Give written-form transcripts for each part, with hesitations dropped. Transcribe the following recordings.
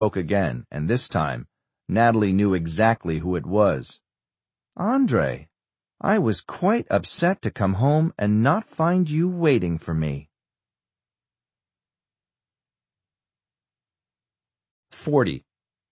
spoke again, and this time, Natalie knew exactly who it was. "Andre, I was quite upset to come home and not find you waiting for me." 40.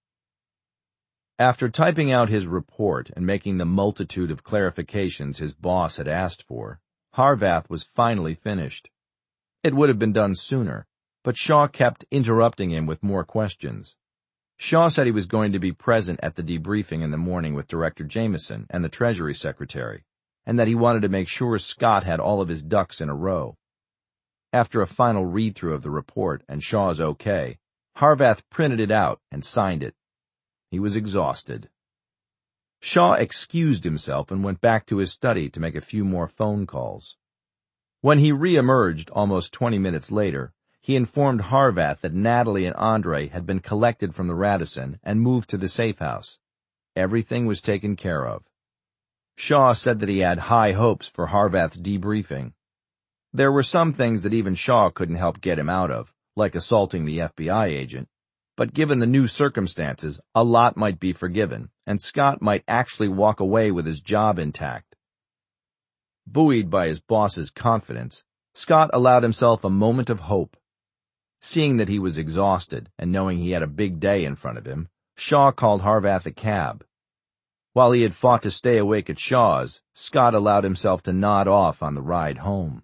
After typing out his report and making the multitude of clarifications his boss had asked for, Harvath was finally finished. It would have been done sooner, but Shaw kept interrupting him with more questions. Shaw said he was going to be present at the debriefing in the morning with Director Jameson and the Treasury Secretary, and that he wanted to make sure Scott had all of his ducks in a row. After a final read-through of the report and Shaw's okay, Harvath printed it out and signed it. He was exhausted. Shaw excused himself and went back to his study to make a few more phone calls. When he re-emerged almost 20 minutes later, he informed Harvath that Natalie and Andre had been collected from the Radisson and moved to the safe house. Everything was taken care of. Shaw said that he had high hopes for Harvath's debriefing. There were some things that even Shaw couldn't help get him out of, like assaulting the FBI agent, but given the new circumstances, a lot might be forgiven, and Scott might actually walk away with his job intact. Buoyed by his boss's confidence, Scott allowed himself a moment of hope. Seeing that he was exhausted and knowing he had a big day in front of him, Shaw called Harvath a cab. While he had fought to stay awake at Shaw's, Scott allowed himself to nod off on the ride home.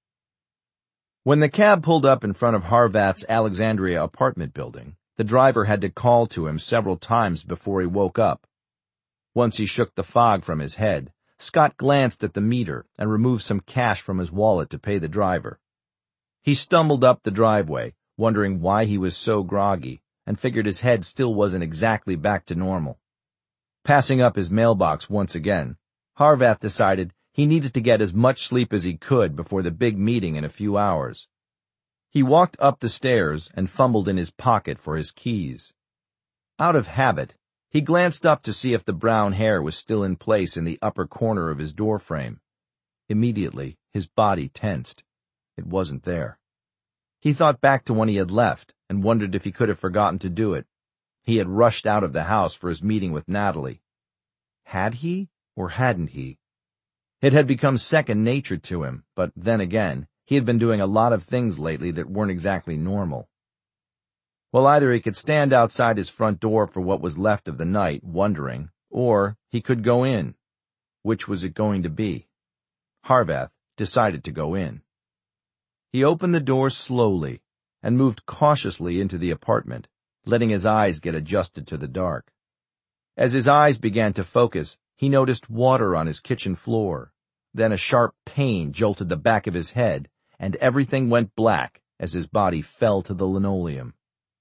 When the cab pulled up in front of Harvath's Alexandria apartment building, the driver had to call to him several times before he woke up. Once he shook the fog from his head, Scott glanced at the meter and removed some cash from his wallet to pay the driver. He stumbled up the driveway, wondering why he was so groggy, and figured his head still wasn't exactly back to normal. Passing up his mailbox once again, Harvath decided he needed to get as much sleep as he could before the big meeting in a few hours. He walked up the stairs and fumbled in his pocket for his keys. Out of habit, he glanced up to see if the brown hair was still in place in the upper corner of his doorframe. Immediately, his body tensed. It wasn't there. He thought back to when he had left and wondered if he could have forgotten to do it. He had rushed out of the house for his meeting with Natalie. Had he or hadn't he? It had become second nature to him, but then again, he had been doing a lot of things lately that weren't exactly normal. Well, either he could stand outside his front door for what was left of the night, wondering, or he could go in. Which was it going to be? Harvath decided to go in. He opened the door slowly and moved cautiously into the apartment, letting his eyes get adjusted to the dark. As his eyes began to focus, he noticed water on his kitchen floor. Then a sharp pain jolted the back of his head, and everything went black as his body fell to the linoleum.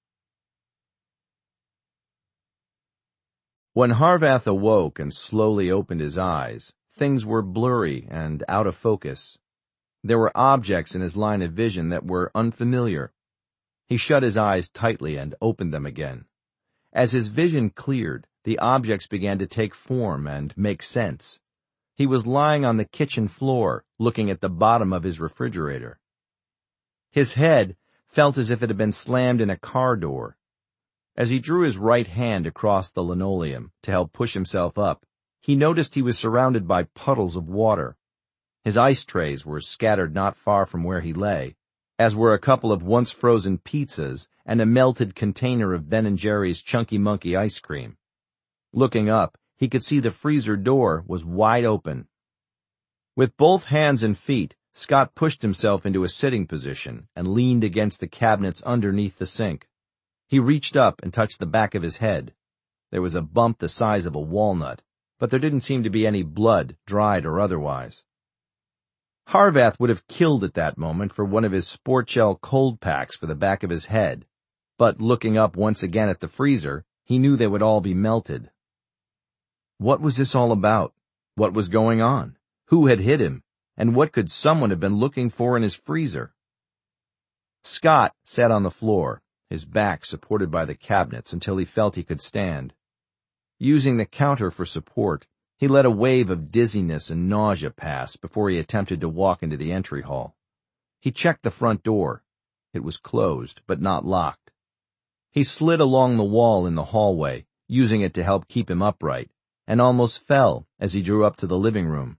When Harvath awoke and slowly opened his eyes, things were blurry and out of focus. There were objects in his line of vision that were unfamiliar. He shut his eyes tightly and opened them again. As his vision cleared, the objects began to take form and make sense. He was lying on the kitchen floor, looking at the bottom of his refrigerator. His head felt as if it had been slammed in a car door. As he drew his right hand across the linoleum to help push himself up, he noticed he was surrounded by puddles of water. His ice trays were scattered not far from where he lay, as were a couple of once-frozen pizzas and a melted container of Ben & Jerry's Chunky Monkey ice cream. Looking up, he could see the freezer door was wide open. With both hands and feet, Scott pushed himself into a sitting position and leaned against the cabinets underneath the sink. He reached up and touched the back of his head. There was a bump the size of a walnut, but there didn't seem to be any blood, dried or otherwise. Harvath would have killed at that moment for one of his Sport Gel cold packs for the back of his head, but looking up once again at the freezer, he knew they would all be melted. What was this all about? What was going on? Who had hit him? And what could someone have been looking for in his freezer? Scott sat on the floor, his back supported by the cabinets until he felt he could stand. Using the counter for support, he let a wave of dizziness and nausea pass before he attempted to walk into the entry hall. He checked the front door. It was closed, but not locked. He slid along the wall in the hallway, using it to help keep him upright, and almost fell as he drew up to the living room.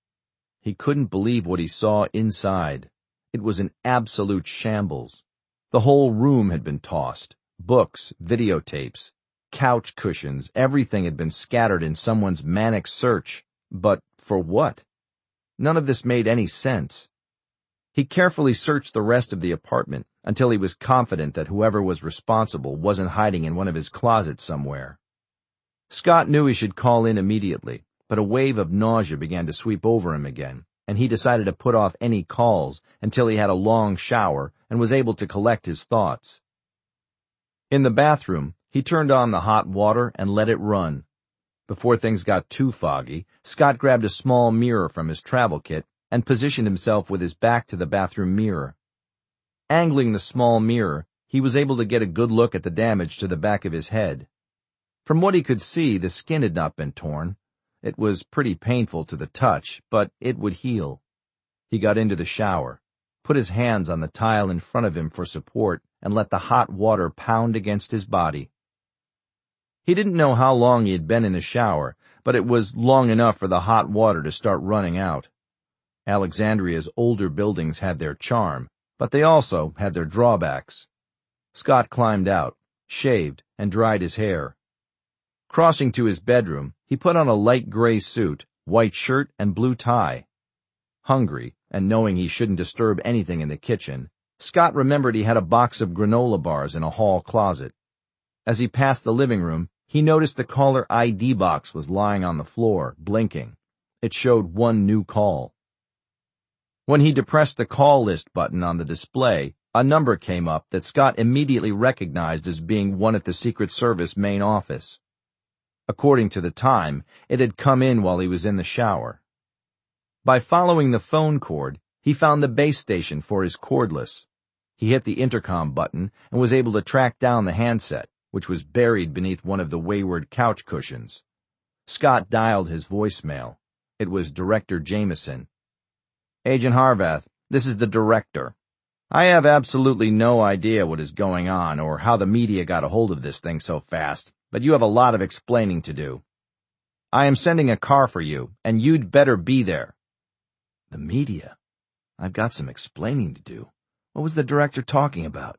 He couldn't believe what he saw inside. It was an absolute shambles. The whole room had been tossed. Books, videotapes, couch cushions, everything had been scattered in someone's manic search. But for what? None of this made any sense. He carefully searched the rest of the apartment until he was confident that whoever was responsible wasn't hiding in one of his closets somewhere. Scott knew he should call in immediately, but a wave of nausea began to sweep over him again, and he decided to put off any calls until he had a long shower and was able to collect his thoughts. In the bathroom, he turned on the hot water and let it run. Before things got too foggy, Scott grabbed a small mirror from his travel kit and positioned himself with his back to the bathroom mirror. Angling the small mirror, he was able to get a good look at the damage to the back of his head. From what he could see, the skin had not been torn. It was pretty painful to the touch, but it would heal. He got into the shower, put his hands on the tile in front of him for support, and let the hot water pound against his body. He didn't know how long he had been in the shower, but it was long enough for the hot water to start running out. Alexandria's older buildings had their charm, but they also had their drawbacks. Scott climbed out, shaved, and dried his hair. Crossing to his bedroom, he put on a light gray suit, white shirt, and blue tie. Hungry, and knowing he shouldn't disturb anything in the kitchen, Scott remembered he had a box of granola bars in a hall closet. As he passed the living room, he noticed the caller ID box was lying on the floor, blinking. It showed one new call. When he depressed the call list button on the display, a number came up that Scott immediately recognized as being one at the Secret Service main office. According to the time, it had come in while he was in the shower. By following the phone cord, he found the base station for his cordless. He hit the intercom button and was able to track down the handset, which was buried beneath one of the wayward couch cushions. Scott dialed his voicemail. It was Director Jameson. "Agent Harvath, this is the director. I have absolutely no idea what is going on or how the media got a hold of this thing so fast, but you have a lot of explaining to do. I am sending a car for you, and you'd better be there." The media? I've got some explaining to do. What was the director talking about?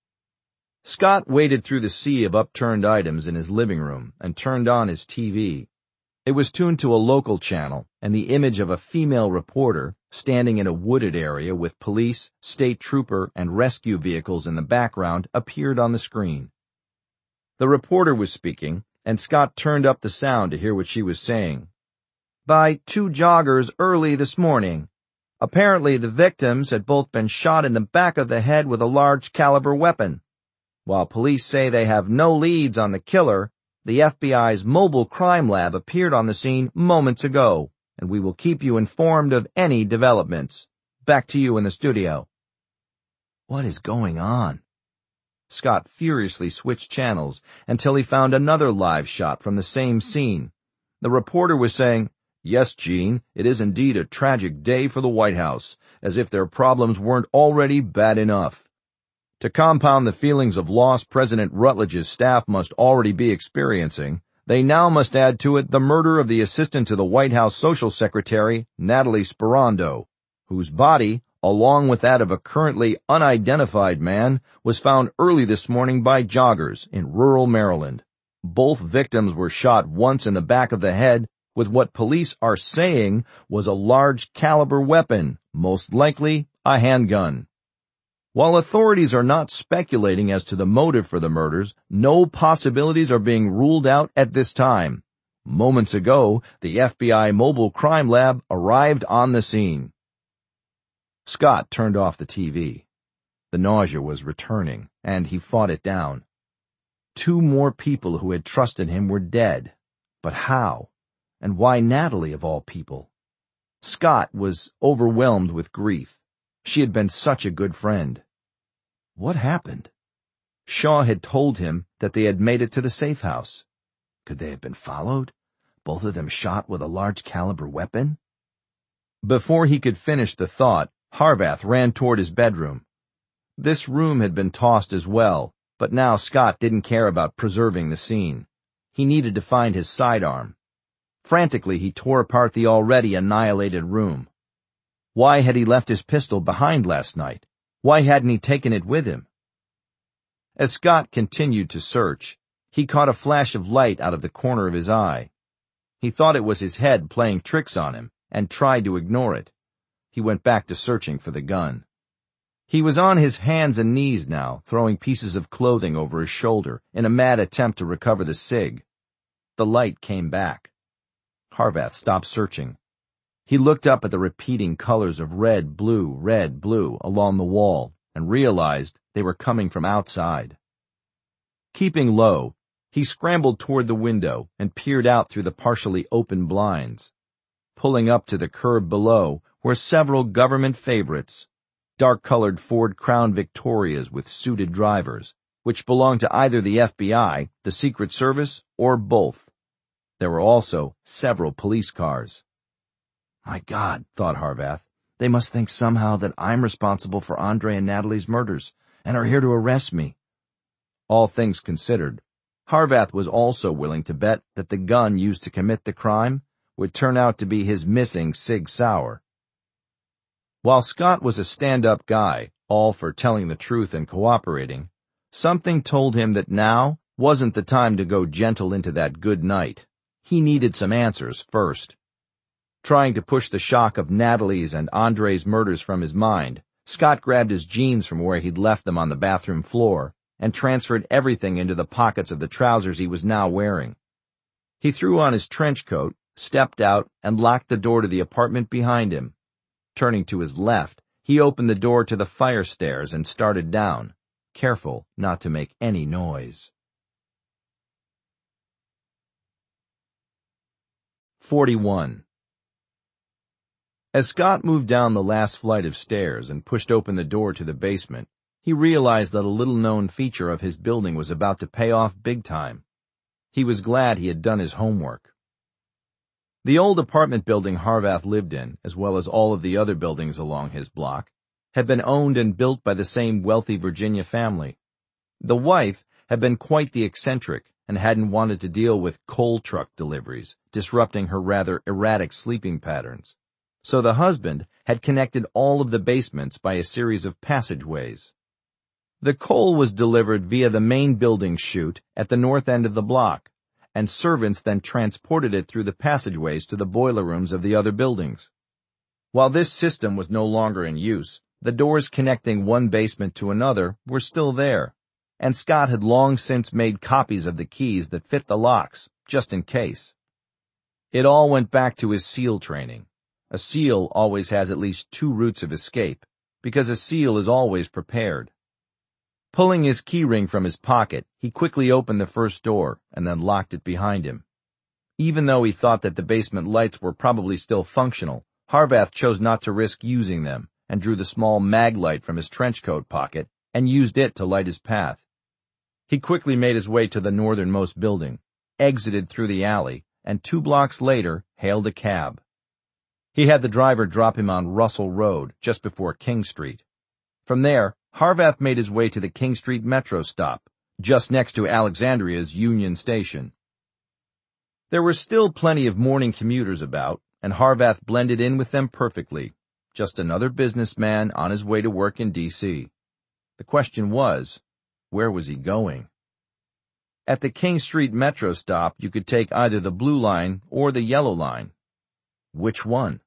Scott waded through the sea of upturned items in his living room and turned on his TV. It was tuned to a local channel, and the image of a female reporter standing in a wooded area with police, state trooper, and rescue vehicles in the background appeared on the screen. The reporter was speaking, and Scott turned up the sound to hear what she was saying. "By 2 joggers early this morning. Apparently the victims had both been shot in the back of the head with a large caliber weapon. While police say they have no leads on the killer, the FBI's mobile crime lab appeared on the scene moments ago, and we will keep you informed of any developments. Back to you in the studio." What is going on? Scott furiously switched channels until he found another live shot from the same scene. The reporter was saying, "Yes, Gene, it is indeed a tragic day for the White House, as if their problems weren't already bad enough. To compound the feelings of loss President Rutledge's staff must already be experiencing, they now must add to it the murder of the assistant to the White House Social Secretary, Natalie Sperando, whose body, along with that of a currently unidentified man, was found early this morning by joggers in rural Maryland. Both victims were shot once in the back of the head with what police are saying was a large caliber weapon, most likely a handgun. While authorities are not speculating as to the motive for the murders, no possibilities are being ruled out at this time. Moments ago, the FBI Mobile Crime Lab arrived on the scene." Scott turned off the TV. The nausea was returning, and he fought it down. 2 more people who had trusted him were dead. But how? And why Natalie, of all people? Scott was overwhelmed with grief. She had been such a good friend. What happened? Shaw had told him that they had made it to the safe house. Could they have been followed? Both of them shot with a large caliber weapon? Before he could finish the thought, Harvath ran toward his bedroom. This room had been tossed as well, But now Scott didn't care about preserving the scene. He needed to find his sidearm. Frantically, he tore apart the already annihilated room. Why had he left his pistol behind last night? Why hadn't he taken it with him? As Scott continued to search, he caught a flash of light out of the corner of his eye. He thought it was his head playing tricks on him and tried to ignore it. He went back to searching for the gun. He was on his hands and knees now, throwing pieces of clothing over his shoulder in a mad attempt to recover the cig. The light came back. Harvath stopped searching. He looked up at the repeating colors of red, blue, along the wall and realized they were coming from outside. Keeping low, he scrambled toward the window and peered out through the partially open blinds. Pulling up to the curb below were several government favorites, dark-colored Ford Crown Victorias with suited drivers, which belonged to either the FBI, the Secret Service, or both. There were also several police cars. My God, thought Harvath, they must think somehow that I'm responsible for Andre and Natalie's murders and are here to arrest me. All things considered, Harvath was also willing to bet that the gun used to commit the crime would turn out to be his missing Sig Sauer. While Scott was a stand-up guy, all for telling the truth and cooperating, something told him that now wasn't the time to go gentle into that good night. He needed some answers first. Trying to push the shock of Natalie's and Andre's murders from his mind, Scott grabbed his jeans from where he'd left them on the bathroom floor and transferred everything into the pockets of the trousers he was now wearing. He threw on his trench coat, stepped out, and locked the door to the apartment behind him. Turning to his left, he opened the door to the fire stairs and started down, careful not to make any noise. 41. As Scott moved down the last flight of stairs and pushed open the door to the basement, he realized that a little-known feature of his building was about to pay off big time. He was glad he had done his homework. The old apartment building Harvath lived in, as well as all of the other buildings along his block, had been owned and built by the same wealthy Virginia family. The wife had been quite the eccentric and hadn't wanted to deal with coal truck deliveries, disrupting her rather erratic sleeping patterns. So the husband had connected all of the basements by a series of passageways. The coal was delivered via the main building chute at the north end of the block, and servants then transported it through the passageways to the boiler rooms of the other buildings. While this system was no longer in use, the doors connecting one basement to another were still there, and Scott had long since made copies of the keys that fit the locks, just in case. It all went back to his SEAL training. A SEAL always has at least two routes of escape, because a SEAL is always prepared. Pulling his keyring from his pocket, he quickly opened the first door and then locked it behind him. Even though he thought that the basement lights were probably still functional, Harvath chose not to risk using them and drew the small mag light from his trench coat pocket and used it to light his path. He quickly made his way to the northernmost building, exited through the alley, and 2 blocks later hailed a cab. He had the driver drop him on Russell Road, just before King Street. From there, Harvath made his way to the King Street Metro stop, just next to Alexandria's Union Station. There were still plenty of morning commuters about, and Harvath blended in with them perfectly, just another businessman on his way to work in D.C. The question was, where was he going? At the King Street Metro stop, you could take either the Blue Line or the Yellow Line. Which one?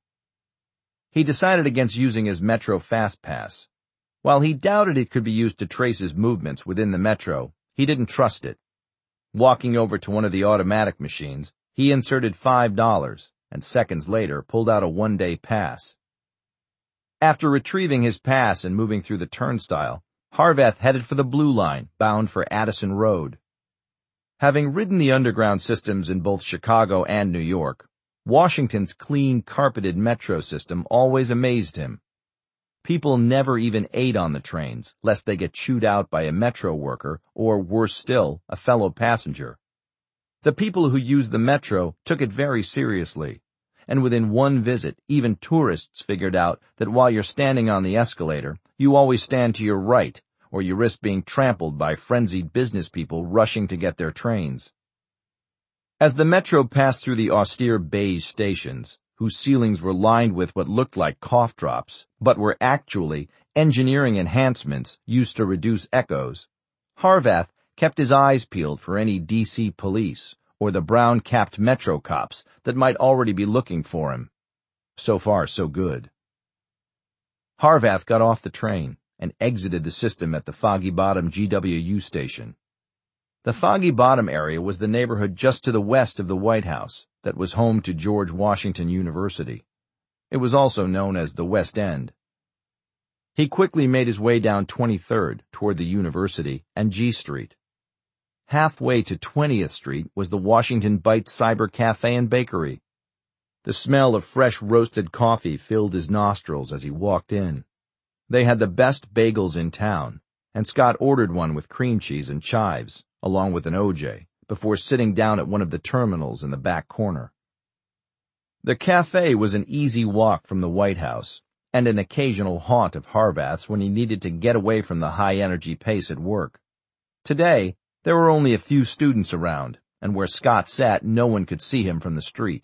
He decided against using his Metro Fast Pass. While he doubted it could be used to trace his movements within the Metro, he didn't trust it. Walking over to one of the automatic machines, he inserted $5 and seconds later pulled out a one-day pass. After retrieving his pass and moving through the turnstile, Harvath headed for the Blue Line, bound for Addison Road. Having ridden the underground systems in both Chicago and New York, Washington's clean, carpeted metro system always amazed him. People never even ate on the trains, lest they get chewed out by a metro worker or, worse still, a fellow passenger. The people who used the metro took it very seriously, and within one visit, even tourists figured out that while you're standing on the escalator, you always stand to your right, or you risk being trampled by frenzied business people rushing to get their trains. As the metro passed through the austere beige stations, whose ceilings were lined with what looked like cough drops, but were actually engineering enhancements used to reduce echoes, Harvath kept his eyes peeled for any D.C. police or the brown-capped metro cops that might already be looking for him. So far, so good. Harvath got off the train and exited the system at the Foggy Bottom GWU station. The Foggy Bottom area was the neighborhood just to the west of the White House that was home to George Washington University. It was also known as the West End. He quickly made his way down 23rd toward the University and G Street. Halfway to 20th Street was the Washington Bites Cyber Cafe and Bakery. The smell of fresh roasted coffee filled his nostrils as he walked in. They had the best bagels in town, and Scott ordered one with cream cheese and chives, along with an OJ, before sitting down at one of the terminals in the back corner. The cafe was an easy walk from the White House, and an occasional haunt of Harvath's when he needed to get away from the high-energy pace at work. Today, there were only a few students around, and where Scott sat, no one could see him from the street.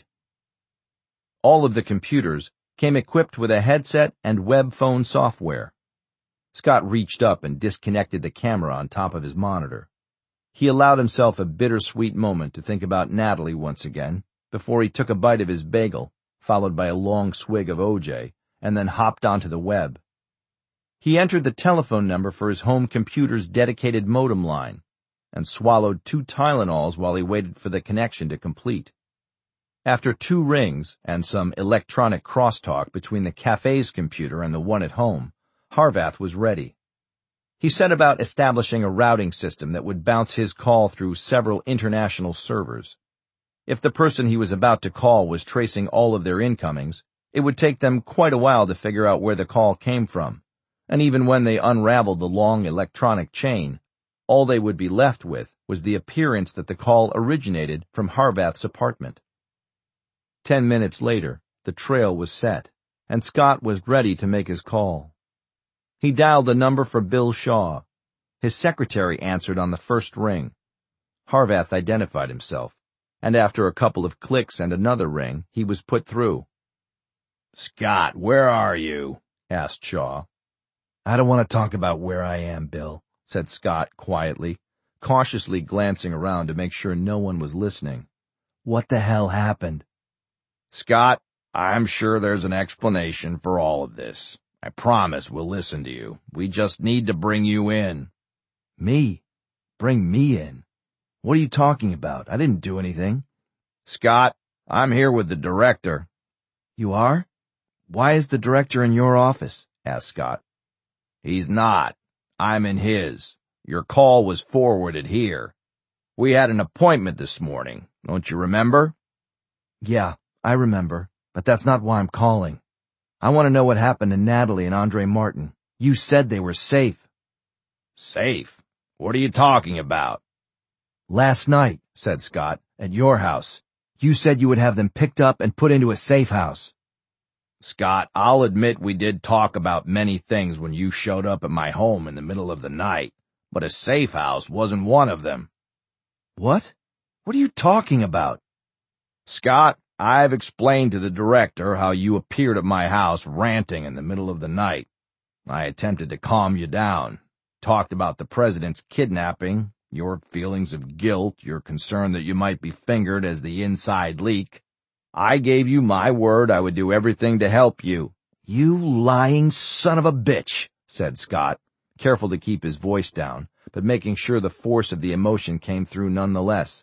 All of the computers came equipped with a headset and web phone software. Scott reached up and disconnected the camera on top of his monitor. He allowed himself a bittersweet moment to think about Natalie once again, before he took a bite of his bagel, followed by a long swig of OJ, and then hopped onto the web. He entered the telephone number for his home computer's dedicated modem line, and swallowed 2 Tylenols while he waited for the connection to complete. After 2 rings and some electronic crosstalk between the cafe's computer and the one at home, Harvath was ready. He set about establishing a routing system that would bounce his call through several international servers. If the person he was about to call was tracing all of their incomings, it would take them quite a while to figure out where the call came from, and even when they unraveled the long electronic chain, all they would be left with was the appearance that the call originated from Harvath's apartment. 10 minutes later, the trail was set, and Scott was ready to make his call. He dialed the number for Bill Shaw. His secretary answered on the first ring. Harvath identified himself, and after a couple of clicks and another ring, he was put through. "Scott, where are you?" asked Shaw. "I don't want to talk about where I am, Bill," said Scott quietly, cautiously glancing around to make sure no one was listening. "What the hell happened?" "Scott, I'm sure there's an explanation for all of this. I promise we'll listen to you. We just need to bring you in." "Me? Bring me in? What are you talking about? I didn't do anything." "Scott, I'm here with the director." "You are? Why is the director in your office?" asked Scott. "He's not. I'm in his. Your call was forwarded here. We had an appointment this morning. Don't you remember?" "Yeah, I remember, but that's not why I'm calling. I want to know what happened to Natalie and Andre Martin. You said they were safe." "Safe? What are you talking about?" "Last night," said Scott, "at your house. You said you would have them picked up and put into a safe house." "Scott, I'll admit we did talk about many things when you showed up at my home in the middle of the night, but a safe house wasn't one of them." "What? What are you talking about?" "Scott, I've explained to the director how you appeared at my house ranting in the middle of the night. I attempted to calm you down, talked about the president's kidnapping, your feelings of guilt, your concern that you might be fingered as the inside leak. I gave you my word I would do everything to help you." "You lying son of a bitch," said Scott, careful to keep his voice down, but making sure the force of the emotion came through nonetheless.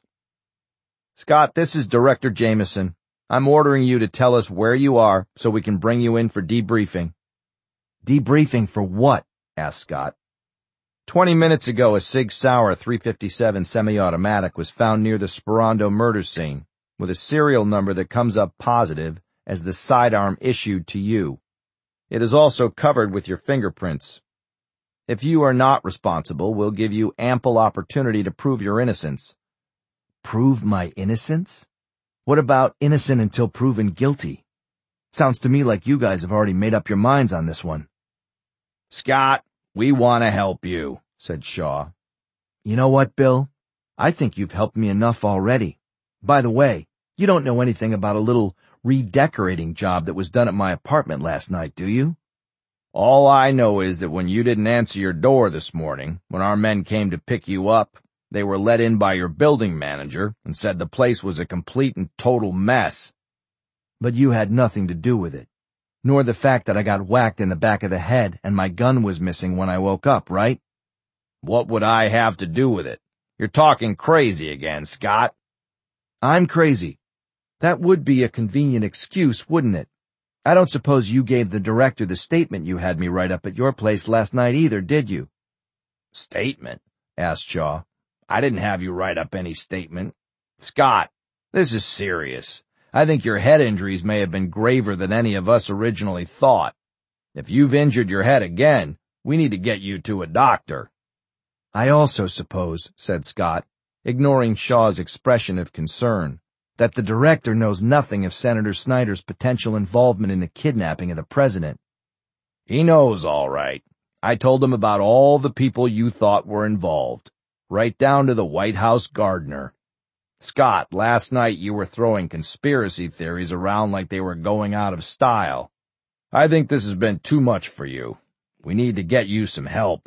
"Scott, this is Director Jameson. I'm ordering you to tell us where you are so we can bring you in for debriefing." "Debriefing for what?" asked Scott. 20 minutes ago, a Sig Sauer 357 semi-automatic was found near the Sperando murder scene, with a serial number that comes up positive as the sidearm issued to you. It is also covered with your fingerprints. If you are not responsible, we'll give you ample opportunity to prove your innocence." "Prove my innocence? What about innocent until proven guilty? Sounds to me like you guys have already made up your minds on this one." "Scott, "We want to help you," said Shaw. "You know what, Bill? I think you've helped me enough already. By the way, you don't know anything about a little redecorating job that was done at my apartment last night, do you?" "All I know is that when you didn't answer your door this morning, when our men came to pick you up, they were let in by your building manager and said the place was a complete and total mess." "But you had nothing to do with it, nor the fact that I got whacked in the back of the head and my gun was missing when I woke up, right?" "What would I have to do with it? You're talking crazy again, Scott." "I'm crazy. That would be a convenient excuse, wouldn't it? I don't suppose you gave the director the statement you had me write up at your place last night either, did you?" "Statement?" asked Shaw. "I didn't have you write up any statement. Scott, this is serious. I think your head injuries may have been graver than any of us originally thought. If you've injured your head again, we need to get you to a doctor." "I also suppose," said Scott, ignoring Shaw's expression of concern, "that the director knows nothing of Senator Snyder's potential involvement in the kidnapping of the president." "He knows, all right. I told him about all the people you thought were involved, right down to the White House gardener. Scott, last night you were throwing conspiracy theories around like they were going out of style. I think this has been too much for you. We need to get you some help."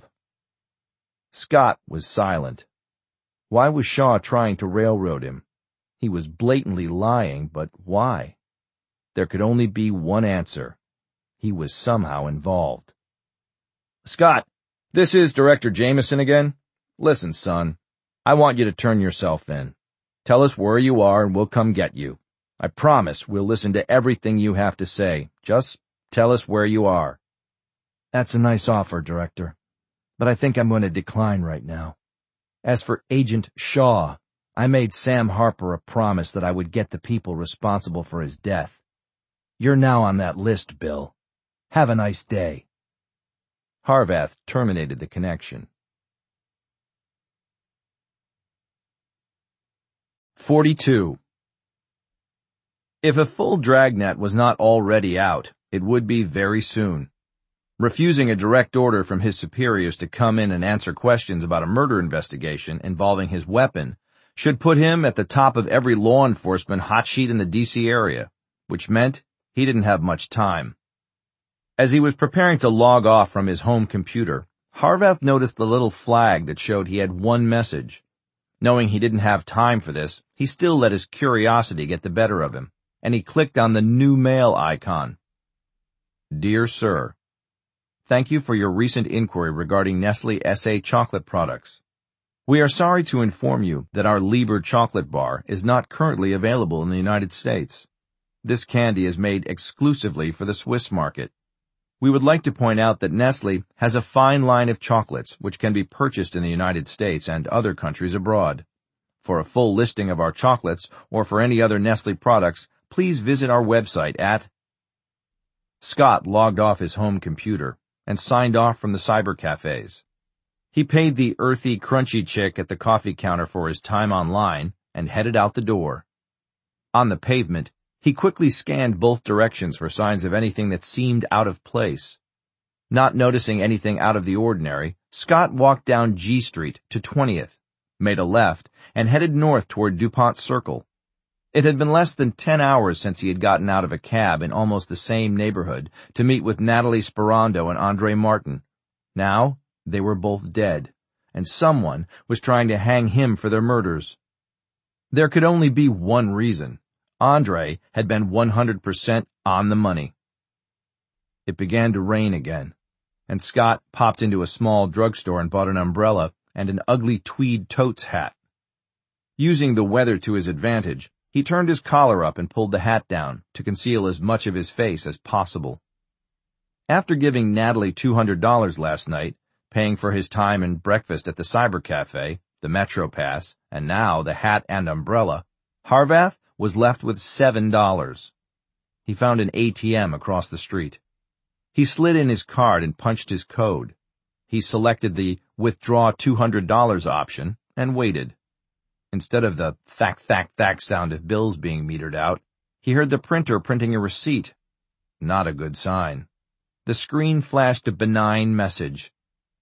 Scott was silent. Why was Shaw trying to railroad him? He was blatantly lying, but why? There could only be one answer. He was somehow involved. "Scott, this is Director Jameson again. Listen, son, I want you to turn yourself in. Tell us where you are and we'll come get you. I promise we'll listen to everything you have to say. Just tell us where you are." "That's a nice offer, Director, but I think I'm going to decline right now. As for Agent Shaw, I made Sam Harper a promise that I would get the people responsible for his death. You're now on that list, Bill. Have a nice day." Harvath terminated the connection. 42. If a full dragnet was not already out, it would be very soon. Refusing a direct order from his superiors to come in and answer questions about a murder investigation involving his weapon should put him at the top of every law enforcement hot sheet in the D.C. area, which meant he didn't have much time. As he was preparing to log off from his home computer, Harvath noticed the little flag that showed he had one message. Knowing he didn't have time for this, he still let his curiosity get the better of him, and he clicked on the new mail icon. "Dear Sir, thank you for your recent inquiry regarding Nestle S.A. chocolate products. We are sorry to inform you that our Lieber chocolate bar is not currently available in the United States. This candy is made exclusively for the Swiss market. We would like to point out that Nestle has a fine line of chocolates which can be purchased in the United States and other countries abroad. For a full listing of our chocolates or for any other Nestle products, please visit our website at—" Scott logged off his home computer and signed off from the cyber cafes. He paid the earthy, crunchy chick at the coffee counter for his time online and headed out the door. On the pavement, he quickly scanned both directions for signs of anything that seemed out of place. Not noticing anything out of the ordinary, Scott walked down G Street to 20th, made a left, and headed north toward DuPont Circle. It had been less than 10 hours since he had gotten out of a cab in almost the same neighborhood to meet with Natalie Sperando and Andre Martin. Now, they were both dead, and someone was trying to hang him for their murders. There could only be one reason. Andre had been 100% on the money. It began to rain again, and Scott popped into a small drugstore and bought an umbrella and an ugly tweed totes hat. Using the weather to his advantage, he turned his collar up and pulled the hat down to conceal as much of his face as possible. After giving Natalie $200 last night, paying for his time and breakfast at the cyber cafe, the Metro Pass, and now the hat and umbrella, Harvath was left with $7. He found an ATM across the street. He slid in his card and punched his code. He selected the withdraw $200 option and waited. Instead of the thack, thack, thack sound of bills being metered out, he heard the printer printing a receipt. Not a good sign. The screen flashed a benign message.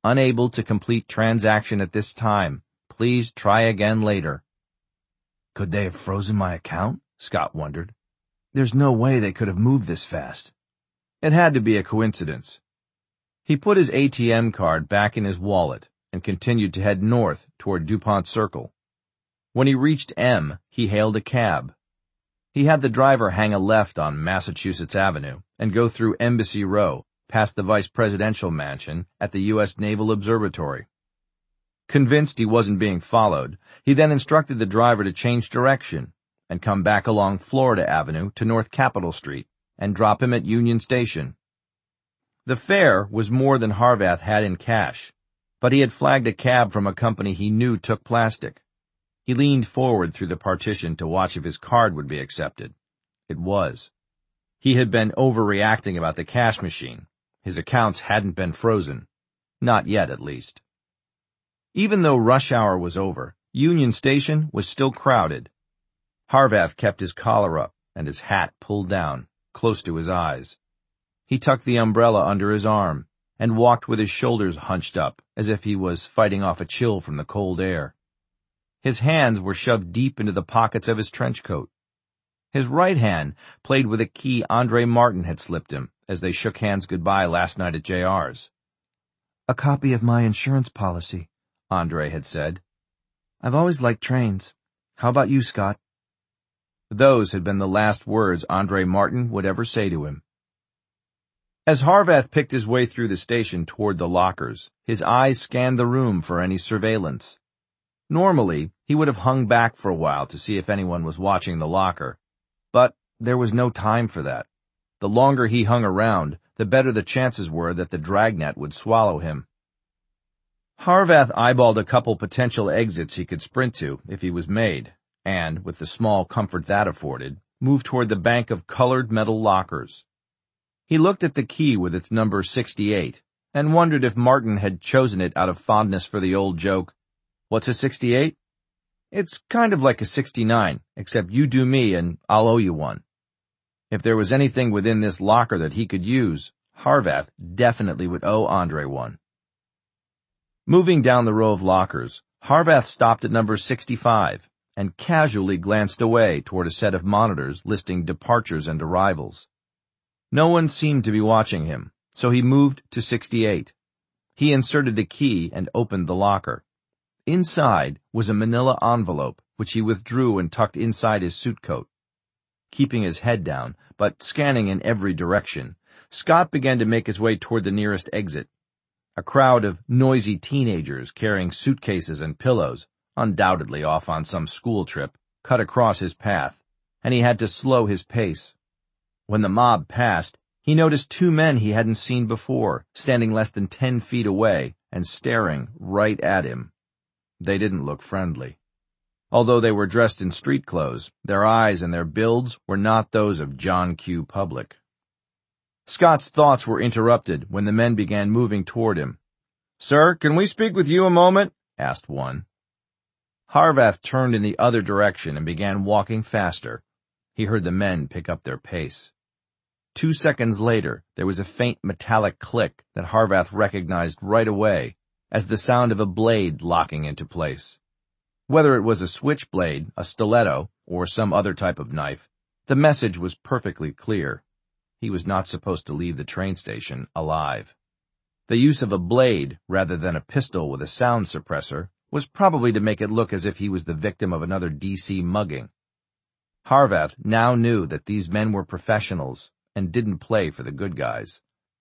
Unable to complete transaction at this time. Please try again later. Could they have frozen my account? Scott wondered. There's no way they could have moved this fast. It had to be a coincidence. He put his ATM card back in his wallet and continued to head north toward DuPont Circle. When he reached M, he hailed a cab. He had the driver hang a left on Massachusetts Avenue and go through Embassy Row, past the vice presidential mansion at the U.S. Naval Observatory. Convinced he wasn't being followed, he then instructed the driver to change direction and come back along Florida Avenue to North Capitol Street and drop him at Union Station. The fare was more than Harvath had in cash, but he had flagged a cab from a company he knew took plastic. He leaned forward through the partition to watch if his card would be accepted. It was. He had been overreacting about the cash machine. His accounts hadn't been frozen. Not yet, at least. Even though rush hour was over, Union Station was still crowded. Harvath kept his collar up and his hat pulled down, close to his eyes. He tucked the umbrella under his arm and walked with his shoulders hunched up, as if he was fighting off a chill from the cold air. His hands were shoved deep into the pockets of his trench coat. His right hand played with a key Andre Martin had slipped him as they shook hands goodbye last night at JR's. "A copy of my insurance policy," Andre had said. "I've always liked trains. How about you, Scott?" Those had been the last words Andre Martin would ever say to him. As Harvath picked his way through the station toward the lockers, his eyes scanned the room for any surveillance. Normally, he would have hung back for a while to see if anyone was watching the locker, but there was no time for that. The longer he hung around, the better the chances were that the dragnet would swallow him. Harvath eyeballed a couple potential exits he could sprint to if he was made, and, with the small comfort that afforded, moved toward the bank of colored metal lockers. He looked at the key with its number 68, and wondered if Martin had chosen it out of fondness for the old joke, "What's a 68? It's kind of like a 69, except you do me and I'll owe you one." If there was anything within this locker that he could use, Harvath definitely would owe Andre one. Moving down the row of lockers, Harvath stopped at number 65 and casually glanced away toward a set of monitors listing departures and arrivals. No one seemed to be watching him, so he moved to 68. He inserted the key and opened the locker. Inside was a manila envelope, which he withdrew and tucked inside his suit coat. Keeping his head down, but scanning in every direction, Scott began to make his way toward the nearest exit. A crowd of noisy teenagers carrying suitcases and pillows, undoubtedly off on some school trip, cut across his path, and he had to slow his pace. When the mob passed, he noticed two men he hadn't seen before, standing less than 10 feet away and staring right at him. They didn't look friendly. Although they were dressed in street clothes, their eyes and their builds were not those of John Q. Public. Scott's thoughts were interrupted when the men began moving toward him. "Sir, can we speak with you a moment?" asked one. Harvath turned in the other direction and began walking faster. He heard the men pick up their pace. 2 seconds later, there was a faint metallic click that Harvath recognized right away as the sound of a blade locking into place. Whether it was a switchblade, a stiletto, or some other type of knife, the message was perfectly clear. He was not supposed to leave the train station alive. The use of a blade rather than a pistol with a sound suppressor was probably to make it look as if he was the victim of another DC mugging. Harvath now knew that these men were professionals and didn't play for the good guys.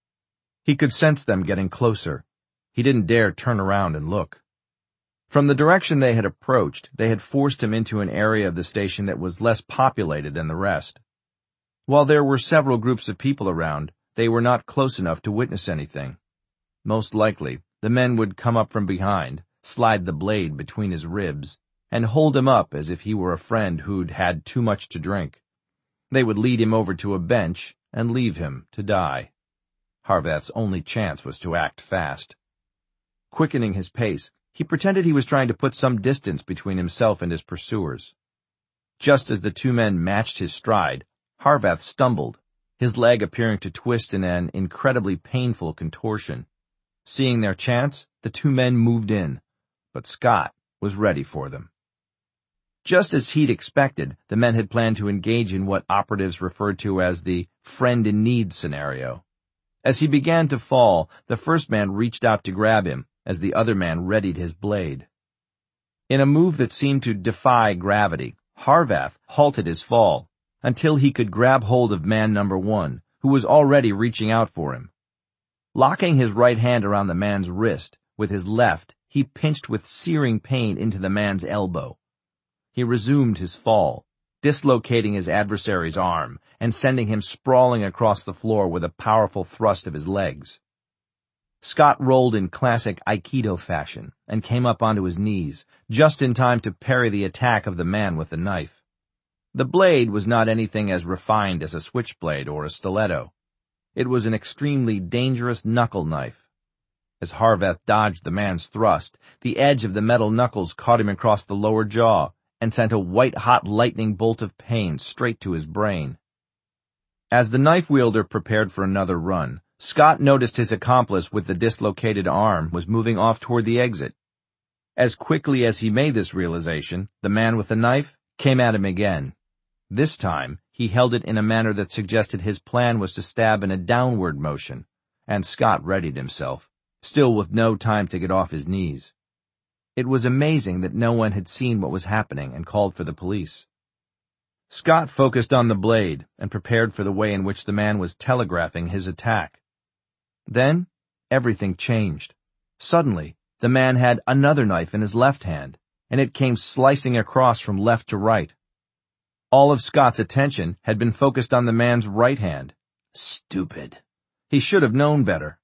He could sense them getting closer. He didn't dare turn around and look. From the direction they had approached, they had forced him into an area of the station that was less populated than the rest. While there were several groups of people around, they were not close enough to witness anything. Most likely, the men would come up from behind, slide the blade between his ribs, and hold him up as if he were a friend who'd had too much to drink. They would lead him over to a bench and leave him to die. Harvath's only chance was to act fast. Quickening his pace, he pretended he was trying to put some distance between himself and his pursuers. Just as the two men matched his stride, Harvath stumbled, his leg appearing to twist in an incredibly painful contortion. Seeing their chance, the two men moved in, but Scott was ready for them. Just as he'd expected, the men had planned to engage in what operatives referred to as the friend-in-need scenario. As he began to fall, the first man reached out to grab him as the other man readied his blade. In a move that seemed to defy gravity, Harvath halted his fall until he could grab hold of man number one, who was already reaching out for him. Locking his right hand around the man's wrist, with his left, he pinched with searing pain into the man's elbow. He resumed his fall, dislocating his adversary's arm and sending him sprawling across the floor with a powerful thrust of his legs. Scott rolled in classic Aikido fashion and came up onto his knees, just in time to parry the attack of the man with the knife. The blade was not anything as refined as a switchblade or a stiletto. It was an extremely dangerous knuckle knife. As Harvath dodged the man's thrust, the edge of the metal knuckles caught him across the lower jaw and sent a white-hot lightning bolt of pain straight to his brain. As the knife wielder prepared for another run, Scott noticed his accomplice with the dislocated arm was moving off toward the exit. As quickly as he made this realization, the man with the knife came at him again. This time, he held it in a manner that suggested his plan was to stab in a downward motion, and Scott readied himself, still with no time to get off his knees. It was amazing that no one had seen what was happening and called for the police. Scott focused on the blade and prepared for the way in which the man was telegraphing his attack. Then, everything changed. Suddenly, the man had another knife in his left hand, and it came slicing across from left to right. All of Scott's attention had been focused on the man's right hand. Stupid. He should have known better.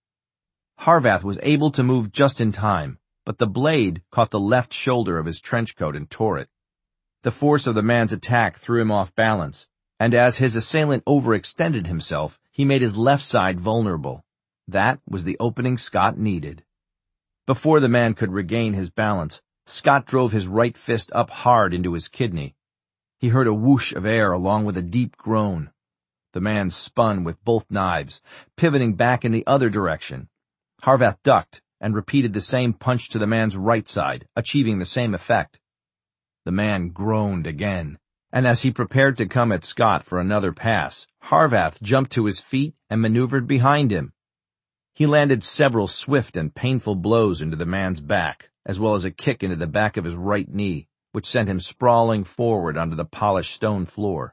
Harvath was able to move just in time, but the blade caught the left shoulder of his trench coat and tore it. The force of the man's attack threw him off balance, and as his assailant overextended himself, he made his left side vulnerable. That was the opening Scott needed. Before the man could regain his balance, Scott drove his right fist up hard into his kidney. He heard a whoosh of air along with a deep groan. The man spun with both knives, pivoting back in the other direction. Harvath ducked and repeated the same punch to the man's right side, achieving the same effect. The man groaned again, and as he prepared to come at Scott for another pass, Harvath jumped to his feet and maneuvered behind him. He landed several swift and painful blows into the man's back, as well as a kick into the back of his right knee, which sent him sprawling forward onto the polished stone floor.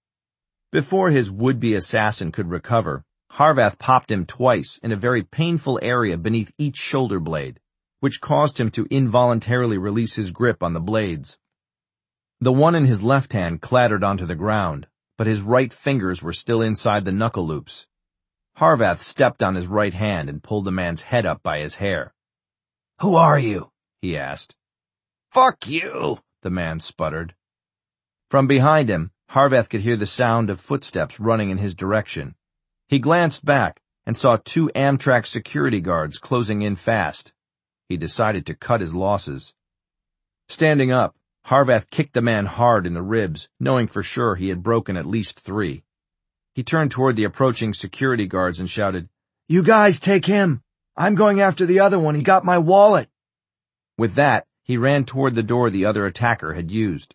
Before his would-be assassin could recover, Harvath popped him twice in a very painful area beneath each shoulder blade, which caused him to involuntarily release his grip on the blades. The one in his left hand clattered onto the ground, but his right fingers were still inside the knuckle loops. Harvath stepped on his right hand and pulled the man's head up by his hair. "Who are you?" he asked. "Fuck you," the man sputtered. From behind him, Harvath could hear the sound of footsteps running in his direction. He glanced back and saw 2 Amtrak security guards closing in fast. He decided to cut his losses. Standing up, Harvath kicked the man hard in the ribs, knowing for sure he had broken at least 3. He turned toward the approaching security guards and shouted, "You guys take him! I'm going after the other one. He got my wallet!" With that, he ran toward the door the other attacker had used.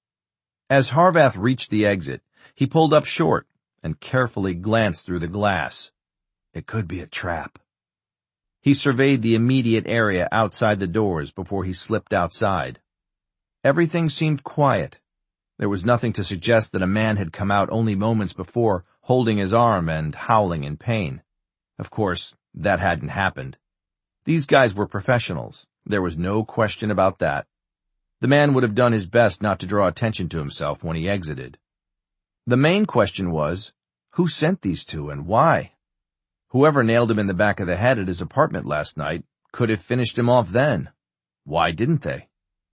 As Harvath reached the exit, he pulled up short and carefully glanced through the glass. It could be a trap. He surveyed the immediate area outside the doors before he slipped outside. Everything seemed quiet. There was nothing to suggest that a man had come out only moments before, holding his arm and howling in pain. Of course, that hadn't happened. These guys were professionals. There was no question about that. The man would have done his best not to draw attention to himself when he exited. The main question was, who sent these two and why? Whoever nailed him in the back of the head at his apartment last night could have finished him off then. Why didn't they?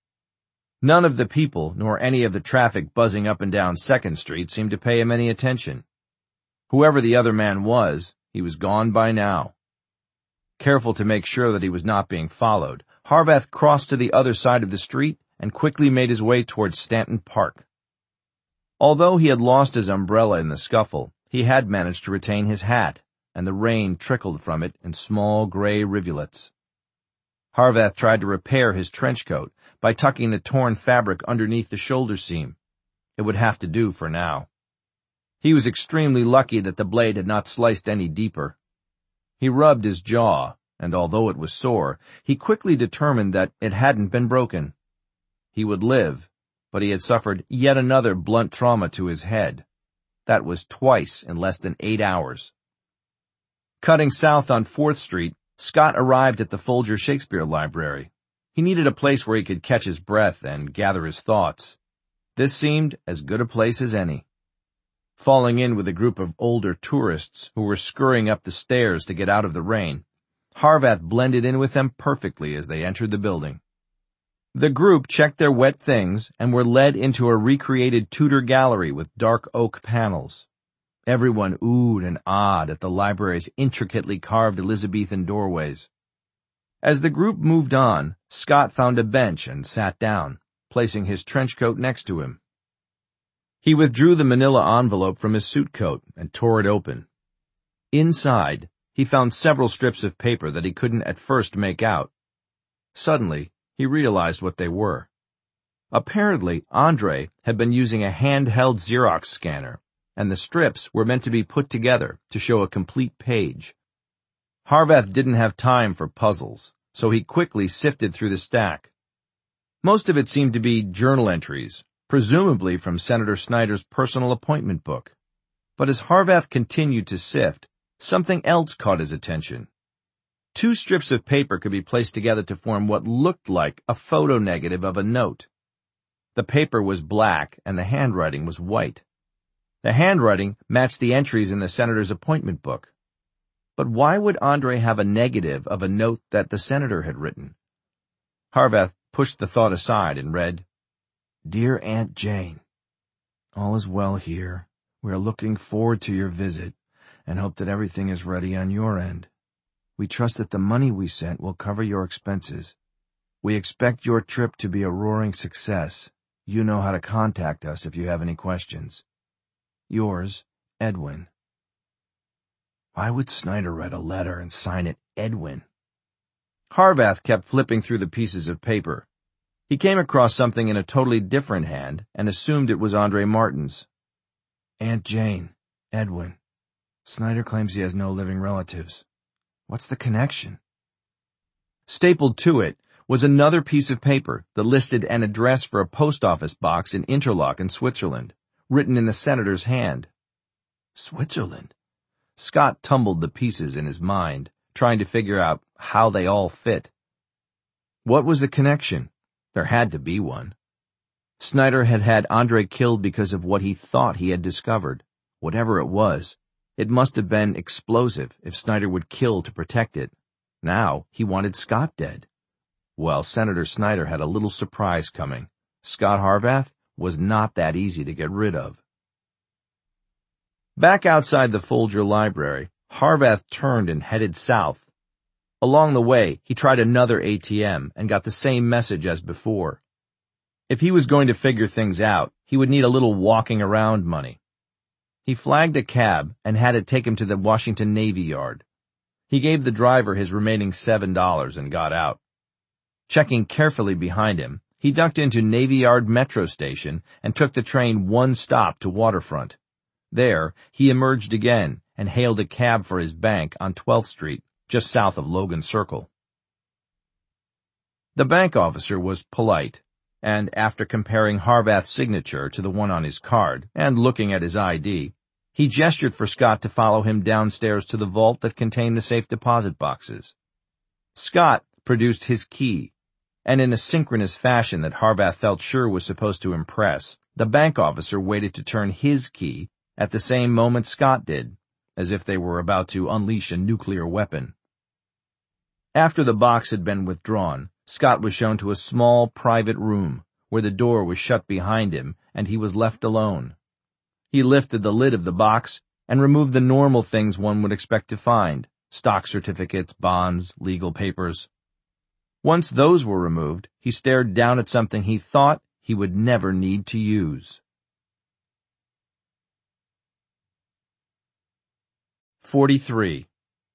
None of the people, nor any of the traffic buzzing up and down 2nd Street seemed to pay him any attention. Whoever the other man was, he was gone by now. Careful to make sure that he was not being followed, Harvath crossed to the other side of the street and quickly made his way towards Stanton Park. Although he had lost his umbrella in the scuffle, he had managed to retain his hat, and the rain trickled from it in small gray rivulets. Harvath tried to repair his trench coat by tucking the torn fabric underneath the shoulder seam. It would have to do for now. He was extremely lucky that the blade had not sliced any deeper. He rubbed his jaw, and although it was sore, he quickly determined that it hadn't been broken. He would live, but he had suffered yet another blunt trauma to his head. That was twice in less than 8 hours. Cutting south on 4th Street, Scott arrived at the Folger Shakespeare Library. He needed a place where he could catch his breath and gather his thoughts. This seemed as good a place as any. Falling in with a group of older tourists who were scurrying up the stairs to get out of the rain, Harvath blended in with them perfectly as they entered the building. The group checked their wet things and were led into a recreated Tudor gallery with dark oak panels. Everyone oohed and ahed at the library's intricately carved Elizabethan doorways. As the group moved on, Scott found a bench and sat down, placing his trench coat next to him. He withdrew the manila envelope from his suit coat and tore it open. Inside, he found several strips of paper that he couldn't at first make out. Suddenly, he realized what they were. Apparently, Andre had been using a handheld Xerox scanner, and the strips were meant to be put together to show a complete page. Harvath didn't have time for puzzles, so he quickly sifted through the stack. Most of it seemed to be journal entries, presumably from Senator Snyder's personal appointment book. But as Harvath continued to sift, something else caught his attention. 2 strips of paper could be placed together to form what looked like a photo negative of a note. The paper was black and the handwriting was white. The handwriting matched the entries in the senator's appointment book. But why would Andre have a negative of a note that the senator had written? Harvath pushed the thought aside and read, "Dear Aunt Jane, all is well here. We are looking forward to your visit and hope that everything is ready on your end. We trust that the money we sent will cover your expenses. We expect your trip to be a roaring success. You know how to contact us if you have any questions. Yours, Edwin." Why would Snyder write a letter and sign it Edwin? Harvath kept flipping through the pieces of paper. He came across something in a totally different hand and assumed it was Andre Martin's. "Aunt Jane, Edwin. Snyder claims he has no living relatives. What's the connection?" Stapled to it was another piece of paper that listed an address for a post office box in Interlaken, Switzerland, written in the senator's hand. Switzerland? Scott tumbled the pieces in his mind, trying to figure out how they all fit. What was the connection? There had to be one. Snyder had had Andre killed because of what he thought he had discovered. Whatever it was, it must have been explosive if Snyder would kill to protect it. Now he wanted Scott dead. Well, Senator Snyder had a little surprise coming. Scott Harvath was not that easy to get rid of. Back outside the Folger Library, Harvath turned and headed south. Along the way, he tried another ATM and got the same message as before. If he was going to figure things out, he would need a little walking around money. He flagged a cab and had it take him to the Washington Navy Yard. He gave the driver his remaining $7 and got out. Checking carefully behind him, he ducked into Navy Yard Metro Station and took the train one stop to Waterfront. There, he emerged again and hailed a cab for his bank on 12th Street, just south of Logan Circle. The bank officer was polite, and after comparing Harvath's signature to the one on his card and looking at his ID, he gestured for Scott to follow him downstairs to the vault that contained the safe deposit boxes. Scott produced his key, and in a synchronous fashion that Harvath felt sure was supposed to impress, the bank officer waited to turn his key at the same moment Scott did, as if they were about to unleash a nuclear weapon. After the box had been withdrawn, Scott was shown to a small private room, where the door was shut behind him and he was left alone. He lifted the lid of the box and removed the normal things one would expect to find: stock certificates, bonds, legal papers. Once those were removed, he stared down at something he thought he would never need to use. 43.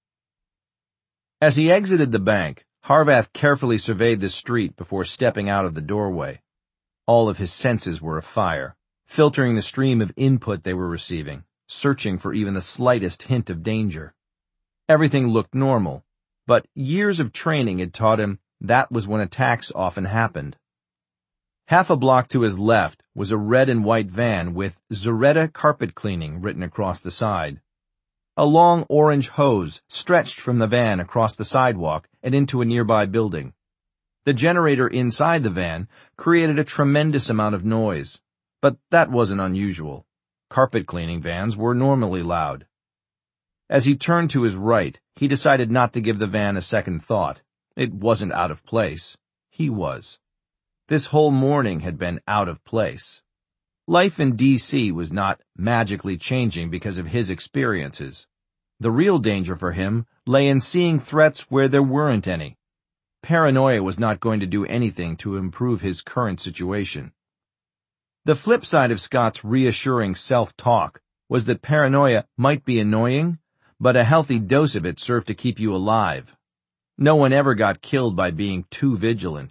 As he exited the bank, Harvath carefully surveyed the street before stepping out of the doorway. All of his senses were afire, filtering the stream of input they were receiving, searching for even the slightest hint of danger. Everything looked normal, but years of training had taught him that was when attacks often happened. Half a block to his left was a red and white van with Zaretta Carpet Cleaning written across the side. A long orange hose stretched from the van across the sidewalk and into a nearby building. The generator inside the van created a tremendous amount of noise, but that wasn't unusual. Carpet cleaning vans were normally loud. As he turned to his right, he decided not to give the van a second thought. It wasn't out of place. He was. This whole morning had been out of place. Life in D.C. was not magically changing because of his experiences. The real danger for him lay in seeing threats where there weren't any. Paranoia was not going to do anything to improve his current situation. The flip side of Scott's reassuring self-talk was that paranoia might be annoying, but a healthy dose of it served to keep you alive. No one ever got killed by being too vigilant.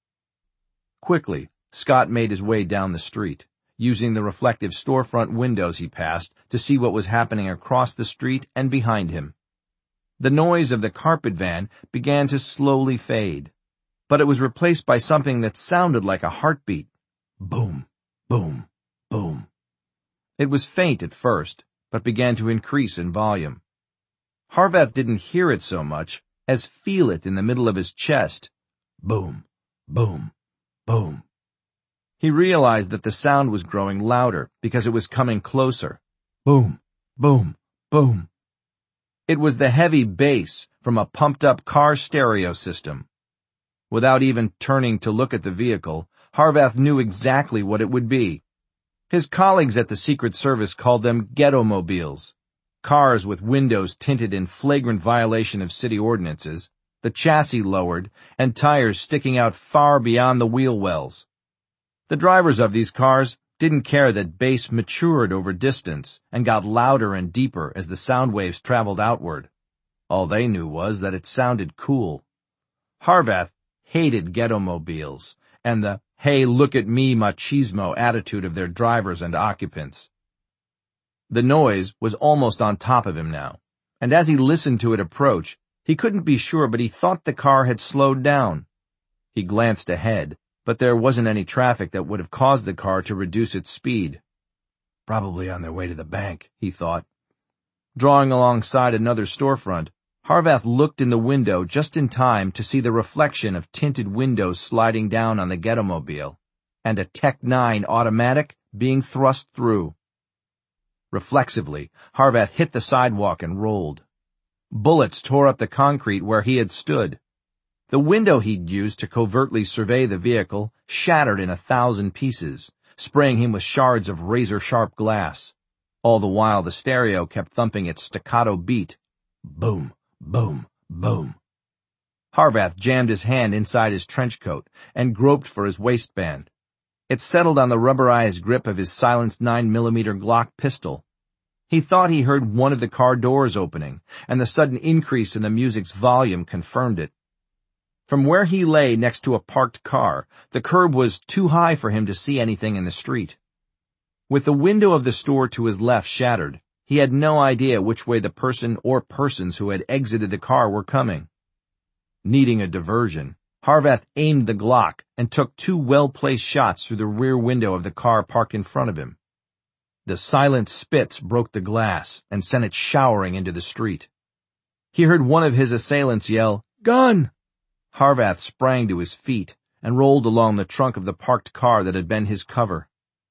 Quickly, Scott made his way down the street, using the reflective storefront windows he passed to see what was happening across the street and behind him. The noise of the carpet van began to slowly fade, but it was replaced by something that sounded like a heartbeat. Boom, boom, boom. It was faint at first, but began to increase in volume. Harvath didn't hear it so much as feel it in the middle of his chest. Boom, boom, boom. He realized that the sound was growing louder because it was coming closer. Boom, boom, boom. It was the heavy bass from a pumped-up car stereo system. Without even turning to look at the vehicle, Harvath knew exactly what it would be. His colleagues at the Secret Service called them ghetto-mobiles, cars with windows tinted in flagrant violation of city ordinances, the chassis lowered, and tires sticking out far beyond the wheel wells. The drivers of these cars didn't care that bass matured over distance and got louder and deeper as the sound waves traveled outward. All they knew was that it sounded cool. Harvath hated ghetto-mobiles and the "hey, look at me, machismo" attitude of their drivers and occupants. The noise was almost on top of him now, and as he listened to it approach, he couldn't be sure, but he thought the car had slowed down. He glanced ahead, but there wasn't any traffic that would have caused the car to reduce its speed. Probably on their way to the bank, he thought. Drawing alongside another storefront, Harvath looked in the window just in time to see the reflection of tinted windows sliding down on the ghetto-mobile, and a Tech-9 automatic being thrust through. Reflexively, Harvath hit the sidewalk and rolled. Bullets tore up the concrete where he had stood. The window he'd used to covertly survey the vehicle shattered in 1,000 pieces, spraying him with shards of razor-sharp glass. All the while the stereo kept thumping its staccato beat. Boom, boom, boom. Harvath jammed his hand inside his trench coat and groped for his waistband. It settled on the rubberized grip of his silenced 9mm Glock pistol. He thought he heard one of the car doors opening, and the sudden increase in the music's volume confirmed it. From where he lay next to a parked car, the curb was too high for him to see anything in the street. With the window of the store to his left shattered, he had no idea which way the person or persons who had exited the car were coming. Needing a diversion, Harvath aimed the Glock and took 2 well-placed shots through the rear window of the car parked in front of him. The silent spits broke the glass and sent it showering into the street. He heard one of his assailants yell, "Gun!" Harvath sprang to his feet and rolled along the trunk of the parked car that had been his cover.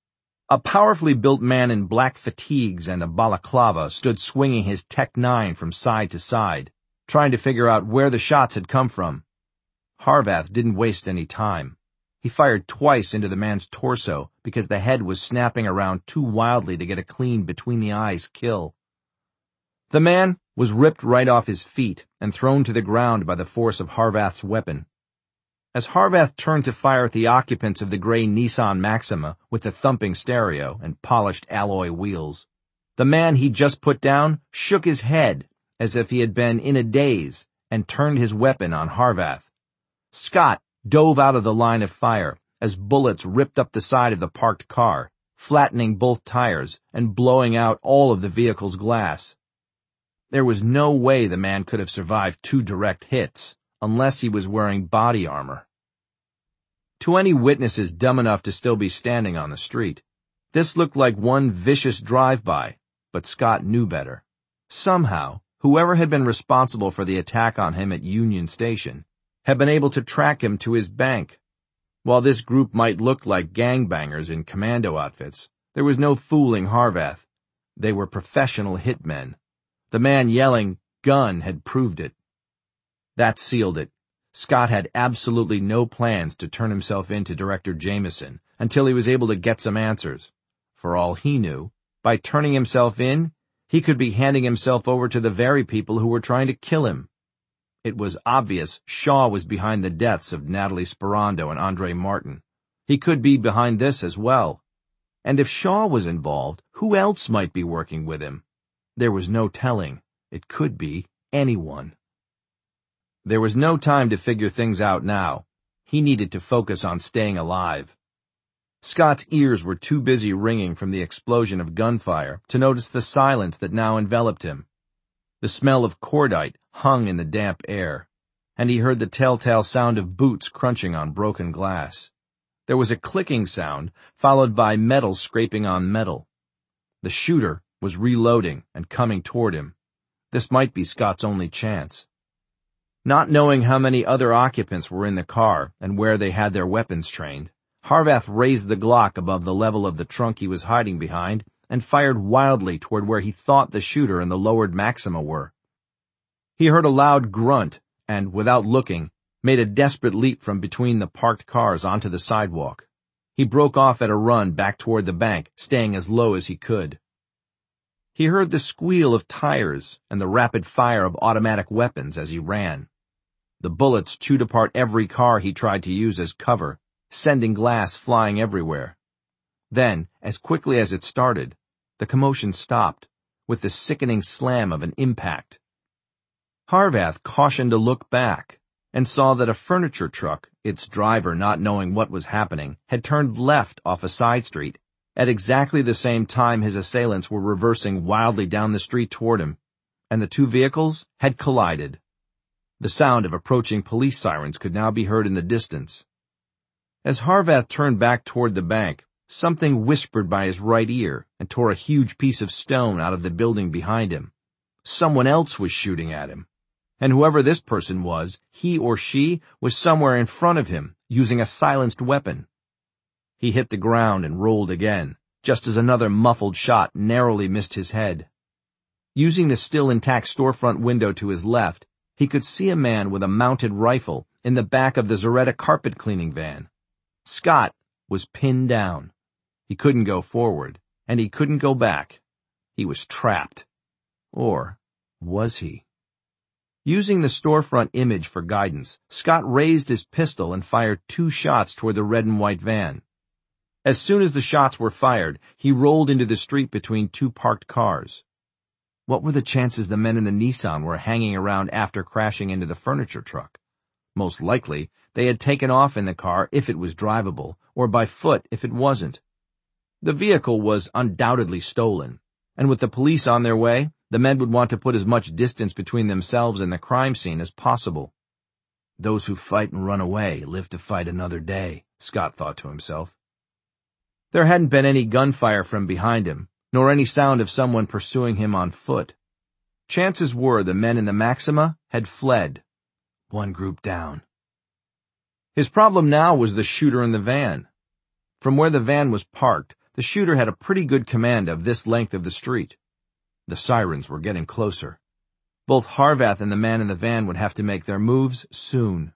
A powerfully built man in black fatigues and a balaclava stood swinging his Tech-9 from side to side, trying to figure out where the shots had come from. Harvath didn't waste any time. He fired twice into the man's torso because the head was snapping around too wildly to get a clean between-the-eyes kill. The man was ripped right off his feet and thrown to the ground by the force of Harvath's weapon. As Harvath turned to fire at the occupants of the gray Nissan Maxima with the thumping stereo and polished alloy wheels, The man he'd just put down shook his head as if he had been in a daze and turned his weapon on Harvath. Scott dove out of the line of fire as bullets ripped up the side of the parked car, flattening both tires and blowing out all of the vehicle's glass. There was no way the man could have survived 2 direct hits, unless he was wearing body armor. To any witnesses dumb enough to still be standing on the street, this looked like one vicious drive-by, but Scott knew better. Somehow, whoever had been responsible for the attack on him at Union Station had been able to track him to his bank. While this group might look like gangbangers in commando outfits, there was no fooling Harvath. They were professional hitmen. The man yelling, "Gun," had proved it. That sealed it. Scott had absolutely no plans to turn himself in to Director Jameson until he was able to get some answers. For all he knew, by turning himself in, he could be handing himself over to the very people who were trying to kill him. It was obvious Shaw was behind the deaths of Natalie Sperando and Andre Martin. He could be behind this as well. And if Shaw was involved, who else might be working with him? There was no telling. It could be anyone. There was no time to figure things out now. He needed to focus on staying alive. Scott's ears were too busy ringing from the explosion of gunfire to notice the silence that now enveloped him. The smell of cordite hung in the damp air, and he heard the telltale sound of boots crunching on broken glass. There was a clicking sound, followed by metal scraping on metal. The shooter was reloading and coming toward him. This might be Scott's only chance. Not knowing how many other occupants were in the car and where they had their weapons trained, Harvath raised the Glock above the level of the trunk he was hiding behind and fired wildly toward where he thought the shooter and the lowered Maxima were. He heard a loud grunt and, without looking, made a desperate leap from between the parked cars onto the sidewalk. He broke off at a run back toward the bank, staying as low as he could. He heard the squeal of tires and the rapid fire of automatic weapons as he ran. The bullets chewed apart every car he tried to use as cover, sending glass flying everywhere. Then, as quickly as it started, the commotion stopped, with the sickening slam of an impact. Harvath cautioned to look back, and saw that a furniture truck, its driver not knowing what was happening, had turned left off a side street at exactly the same time his assailants were reversing wildly down the street toward him, and the 2 vehicles had collided. The sound of approaching police sirens could now be heard in the distance. As Harvath turned back toward the bank, something whispered by his right ear and tore a huge piece of stone out of the building behind him. Someone else was shooting at him. And whoever this person was, he or she was somewhere in front of him, using a silenced weapon. He hit the ground and rolled again, just as another muffled shot narrowly missed his head. Using the still intact storefront window to his left, he could see a man with a mounted rifle in the back of the Zaretta carpet cleaning van. Scott was pinned down. He couldn't go forward, and he couldn't go back. He was trapped. Or was he? Using the storefront image for guidance, Scott raised his pistol and fired 2 shots toward the red and white van. As soon as the shots were fired, he rolled into the street between 2 parked cars. What were the chances the men in the Nissan were hanging around after crashing into the furniture truck? Most likely, they had taken off in the car if it was drivable, or by foot if it wasn't. The vehicle was undoubtedly stolen, and with the police on their way, the men would want to put as much distance between themselves and the crime scene as possible. Those who fight and run away live to fight another day, Scott thought to himself. There hadn't been any gunfire from behind him, nor any sound of someone pursuing him on foot. Chances were the men in the Maxima had fled. 1 group down. His problem now was the shooter in the van. From where the van was parked, the shooter had a pretty good command of this length of the street. The sirens were getting closer. Both Harvath and the man in the van would have to make their moves soon.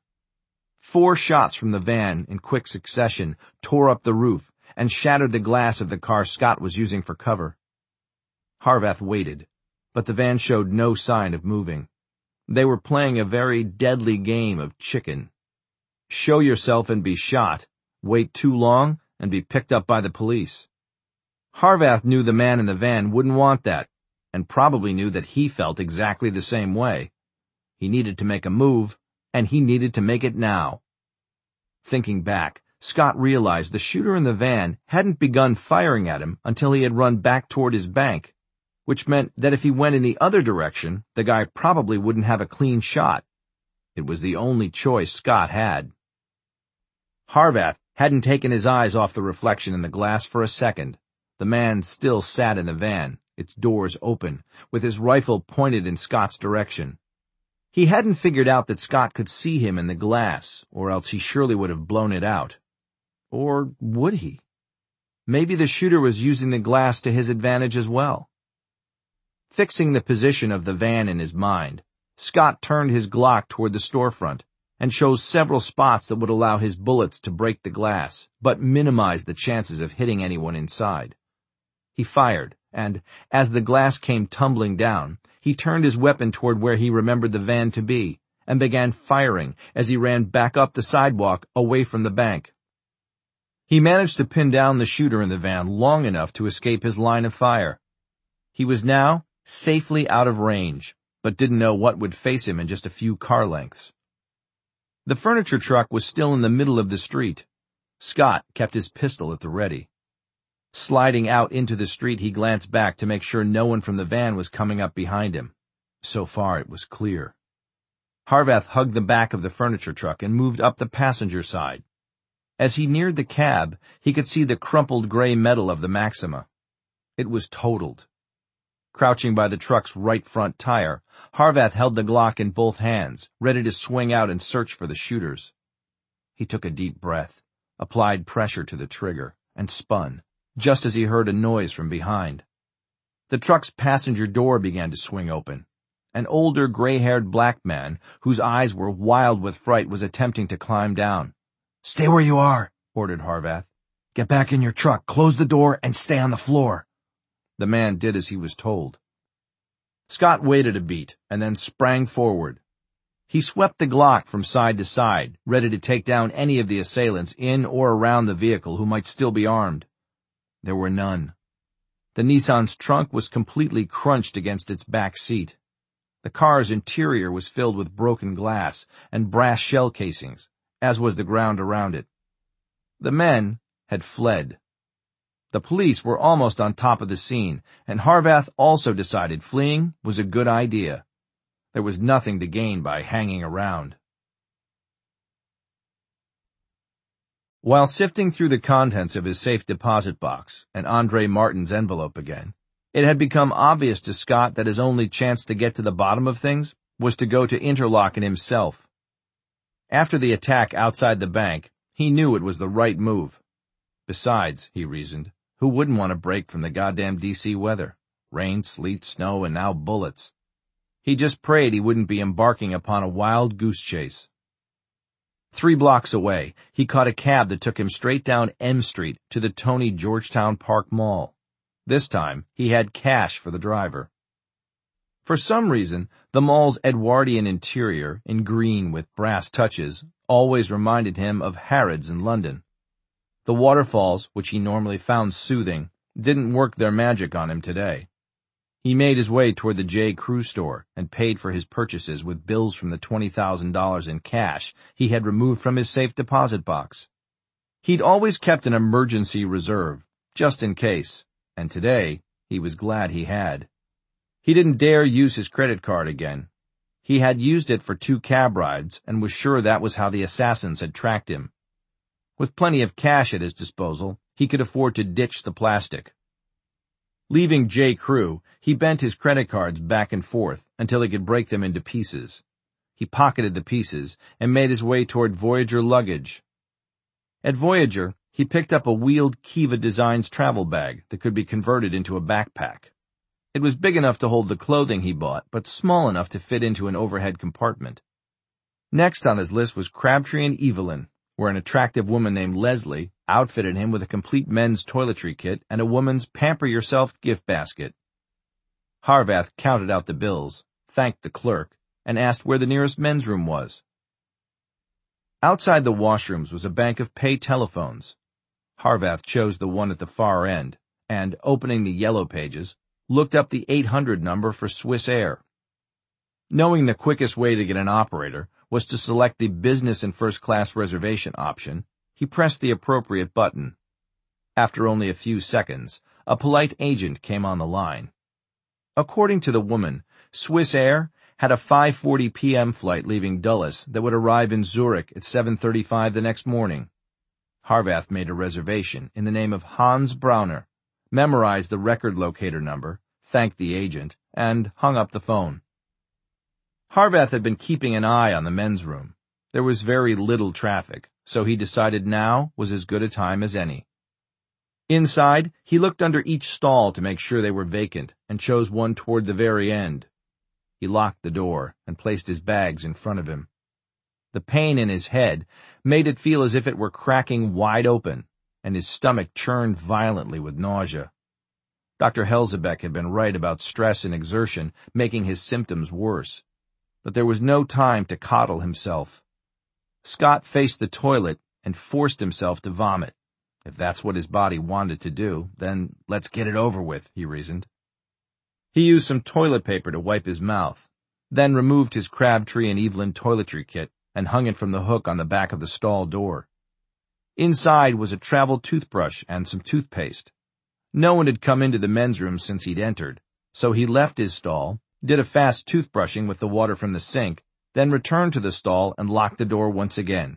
4 shots from the van in quick succession tore up the roof and shattered the glass of the car Scott was using for cover. Harvath waited, but the van showed no sign of moving. They were playing a very deadly game of chicken. Show yourself and be shot, wait too long and be picked up by the police. Harvath knew the man in the van wouldn't want that, and probably knew that he felt exactly the same way. He needed to make a move, and he needed to make it now. Thinking back, Scott realized the shooter in the van hadn't begun firing at him until he had run back toward his bank, which meant that if he went in the other direction, the guy probably wouldn't have a clean shot. It was the only choice Scott had. Harvath hadn't taken his eyes off the reflection in the glass for a second. The man still sat in the van, its doors open, with his rifle pointed in Scott's direction. He hadn't figured out that Scott could see him in the glass, or else he surely would have blown it out. Or would he? Maybe the shooter was using the glass to his advantage as well. Fixing the position of the van in his mind, Scott turned his Glock toward the storefront and chose several spots that would allow his bullets to break the glass, but minimize the chances of hitting anyone inside. He fired, and, as the glass came tumbling down, he turned his weapon toward where he remembered the van to be, and began firing as he ran back up the sidewalk away from the bank. He managed to pin down the shooter in the van long enough to escape his line of fire. He was now safely out of range, but didn't know what would face him in just a few car lengths. The furniture truck was still in the middle of the street. Scott kept his pistol at the ready. Sliding out into the street, he glanced back to make sure no one from the van was coming up behind him. So far, it was clear. Harvath hugged the back of the furniture truck and moved up the passenger side. As he neared the cab, he could see the crumpled gray metal of the Maxima. It was totaled. Crouching by the truck's right front tire, Harvath held the Glock in both hands, ready to swing out and search for the shooters. He took a deep breath, applied pressure to the trigger, and spun, just as he heard a noise from behind. The truck's passenger door began to swing open. An older, gray-haired black man, whose eyes were wild with fright, was attempting to climb down. "Stay where you are," ordered Harvath. "Get back in your truck, close the door, and stay on the floor." The man did as he was told. Scott waited a beat and then sprang forward. He swept the Glock from side to side, ready to take down any of the assailants in or around the vehicle who might still be armed. There were none. The Nissan's trunk was completely crunched against its back seat. The car's interior was filled with broken glass and brass shell casings, as was the ground around it. The men had fled. The police were almost on top of the scene, and Harvath also decided fleeing was a good idea. There was nothing to gain by hanging around. While sifting through the contents of his safe deposit box and Andre Martin's envelope again, it had become obvious to Scott that his only chance to get to the bottom of things was to go to Interlaken himself. After the attack outside the bank, he knew it was the right move. Besides, he reasoned, who wouldn't want a break from the goddamn D.C. weather? Rain, sleet, snow, and now bullets. He just prayed he wouldn't be embarking upon a wild goose chase. 3 blocks away, he caught a cab that took him straight down M Street to the Tony Georgetown Park Mall. This time, he had cash for the driver. For some reason, the mall's Edwardian interior, in green with brass touches, always reminded him of Harrods in London. The waterfalls, which he normally found soothing, didn't work their magic on him today. He made his way toward the J. Crew store and paid for his purchases with bills from the $20,000 in cash he had removed from his safe deposit box. He'd always kept an emergency reserve, just in case, and today he was glad he had. He didn't dare use his credit card again. He had used it for 2 cab rides and was sure that was how the assassins had tracked him. With plenty of cash at his disposal, he could afford to ditch the plastic. Leaving J. Crew, he bent his credit cards back and forth until he could break them into pieces. He pocketed the pieces and made his way toward Voyager Luggage. At Voyager, he picked up a wheeled Kiva Designs travel bag that could be converted into a backpack. It was big enough to hold the clothing he bought, but small enough to fit into an overhead compartment. Next on his list was Crabtree and Evelyn, where an attractive woman named Leslie outfitted him with a complete men's toiletry kit and a woman's pamper-yourself gift basket. Harvath counted out the bills, thanked the clerk, and asked where the nearest men's room was. Outside the washrooms was a bank of pay telephones. Harvath chose the one at the far end, and, opening the yellow pages, looked up the 800 number for Swissair. Knowing the quickest way to get an operator was to select the business and first-class reservation option, he pressed the appropriate button. After only a few seconds, a polite agent came on the line. According to the woman, Swissair had a 5:40 p.m. flight leaving Dulles that would arrive in Zurich at 7:35 the next morning. Harvath made a reservation in the name of Hans Brauner, memorized the record locator number, thanked the agent, and hung up the phone. Harvath had been keeping an eye on the men's room. There was very little traffic, so he decided now was as good a time as any. Inside, he looked under each stall to make sure they were vacant and chose one toward the very end. He locked the door and placed his bags in front of him. The pain in his head made it feel as if it were cracking wide open, and his stomach churned violently with nausea. Dr. Helzebeck had been right about stress and exertion making his symptoms worse. But there was no time to coddle himself. Scott faced the toilet and forced himself to vomit. If that's what his body wanted to do, then let's get it over with, he reasoned. He used some toilet paper to wipe his mouth, then removed his Crabtree and Evelyn toiletry kit and hung it from the hook on the back of the stall door. Inside was a travel toothbrush and some toothpaste. No one had come into the men's room since he'd entered, so he left his stall, did a fast toothbrushing with the water from the sink, then returned to the stall and locked the door once again.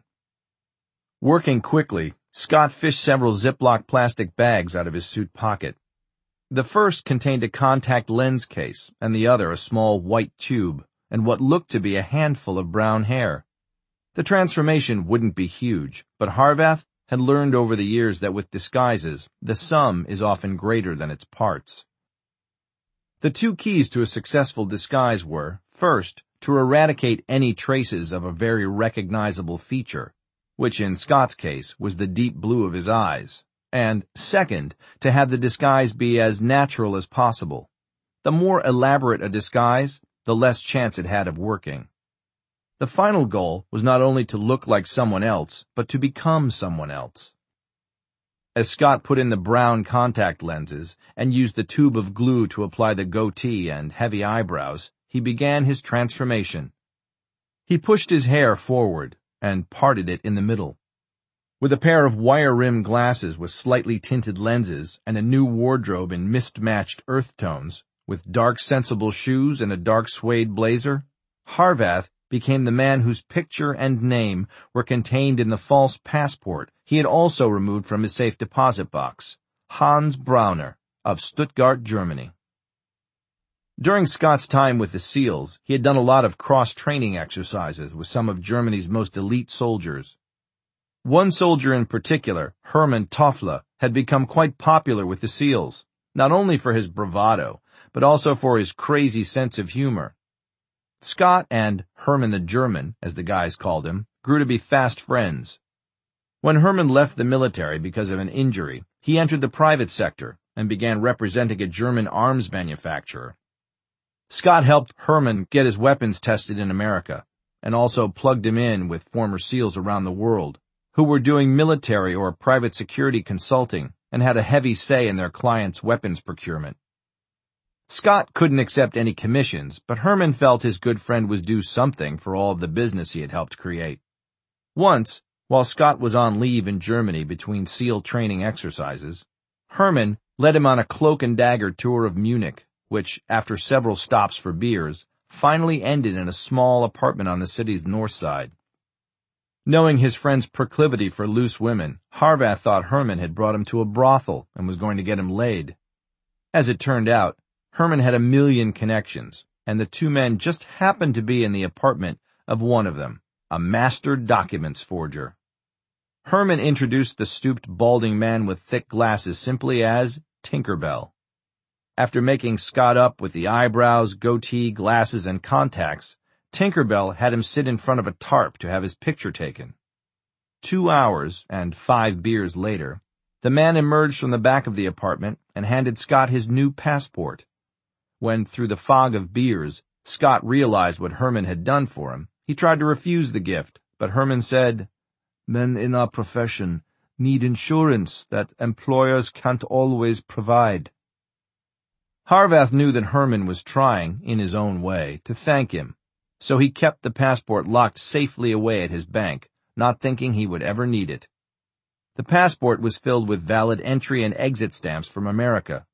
Working quickly, Scott fished several Ziploc plastic bags out of his suit pocket. The first contained a contact lens case, and the other a small white tube, and what looked to be a handful of brown hair. The transformation wouldn't be huge, but Harvath had learned over the years that with disguises, the sum is often greater than its parts. The two keys to a successful disguise were, first, to eradicate any traces of a very recognizable feature, which in Scott's case was the deep blue of his eyes, and, second, to have the disguise be as natural as possible. The more elaborate a disguise, the less chance it had of working. The final goal was not only to look like someone else, but to become someone else. As Scott put in the brown contact lenses and used the tube of glue to apply the goatee and heavy eyebrows, he began his transformation. He pushed his hair forward and parted it in the middle. With a pair of wire-rimmed glasses with slightly tinted lenses and a new wardrobe in mist-matched earth tones, with dark sensible shoes and a dark suede blazer, Harvath became the man whose picture and name were contained in the false passport he had also removed from his safe deposit box, Hans Brauner of Stuttgart, Germany. During Scott's time with the SEALs, he had done a lot of cross-training exercises with some of Germany's most elite soldiers. One soldier in particular, Hermann Toffler, had become quite popular with the SEALs, not only for his bravado, but also for his crazy sense of humor. Scott and Herman the German, as the guys called him, grew to be fast friends. When Herman left the military because of an injury, he entered the private sector and began representing a German arms manufacturer. Scott helped Herman get his weapons tested in America, and also plugged him in with former SEALs around the world, who were doing military or private security consulting and had a heavy say in their clients' weapons procurement. Scott couldn't accept any commissions, but Herman felt his good friend was due something for all of the business he had helped create. Once, while Scott was on leave in Germany between SEAL training exercises, Herman led him on a cloak and dagger tour of Munich, which, after several stops for beers, finally ended in a small apartment on the city's north side. Knowing his friend's proclivity for loose women, Harvath thought Herman had brought him to a brothel and was going to get him laid. As it turned out, Herman had a million connections, and the two men just happened to be in the apartment of one of them, a master documents forger. Herman introduced the stooped, balding man with thick glasses simply as Tinkerbell. After making Scott up with the eyebrows, goatee, glasses, and contacts, Tinkerbell had him sit in front of a tarp to have his picture taken. 2 hours and 5 beers later, the man emerged from the back of the apartment and handed Scott his new passport. When, through the fog of beers, Scott realized what Herman had done for him, he tried to refuse the gift, but Herman said, "Men in our profession need insurance that employers can't always provide." Harvath knew that Herman was trying, in his own way, to thank him, so he kept the passport locked safely away at his bank, not thinking he would ever need it. The passport was filled with valid entry and exit stamps from America,